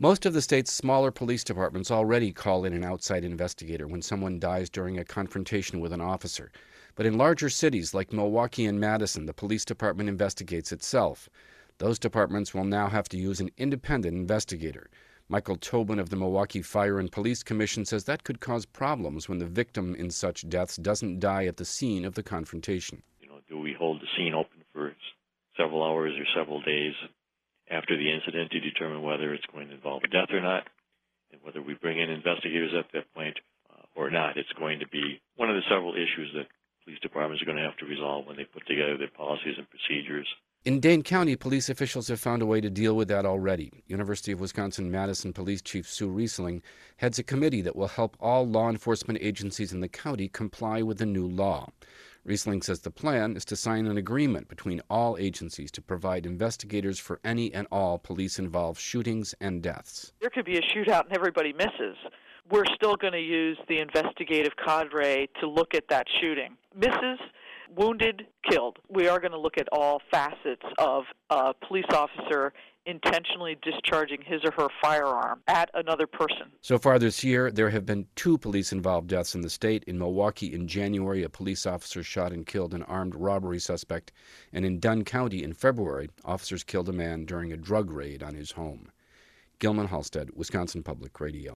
Most of the state's smaller police departments already call in an outside investigator when someone dies during a confrontation with an officer. But in larger cities like Milwaukee and Madison, the police department investigates itself. Those departments will now have to use an independent investigator. Michael Tobin of the Milwaukee Fire and Police Commission says that could cause problems when the victim in such deaths doesn't die at the scene of the confrontation. Do we hold the scene open for several hours or several days after the incident to determine whether it's going to involve a death or not, and whether we bring in investigators at that point or not? It's going to be one of the several issues that police departments are going to have to resolve when they put together their policies and procedures. In Dane County, police officials have found a way to deal with that already. University of Wisconsin-Madison Police Chief Sue Riesling heads a committee that will help all law enforcement agencies in the county comply with the new law. Riesling says the plan is to sign an agreement between all agencies to provide investigators for any and all police-involved shootings and deaths. There could be a shootout and everybody misses. We're still going to use the investigative cadre to look at that shooting. Misses, wounded, killed. We are going to look at all facets of a police officer intentionally discharging his or her firearm at another person. So far this year, there have been 2 police-involved deaths in the state. In Milwaukee in January, a police officer shot and killed an armed robbery suspect. And in Dunn County in February, officers killed a man during a drug raid on his home. Gilman Halstead, Wisconsin Public Radio.